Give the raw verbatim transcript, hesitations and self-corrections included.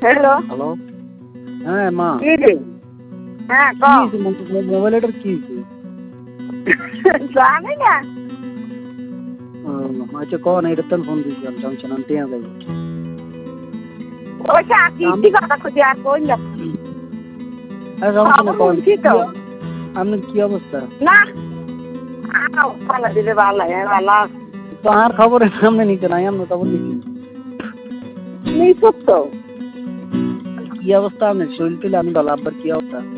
hello hello হ্যাঁ মা কি রে হ্যাঁ ক মোবাইলটার কি জানি না আচ্ছা কন এটা তো ফোন দিয়েছিলাম জানছেন আমি টিয়া যাই ওইটা কি কথা খুঁজে আর কই না আপনার কি অবস্থা না ভালো দিলে ভালো ভালো তো আর খবরের সামনে নিতে নাই আমরা খবর নিচ্ছি নিশ্চয় তো কি অবস্থা আপনার শরীর পেলে আমি ভালো আব্বার কি অবস্থা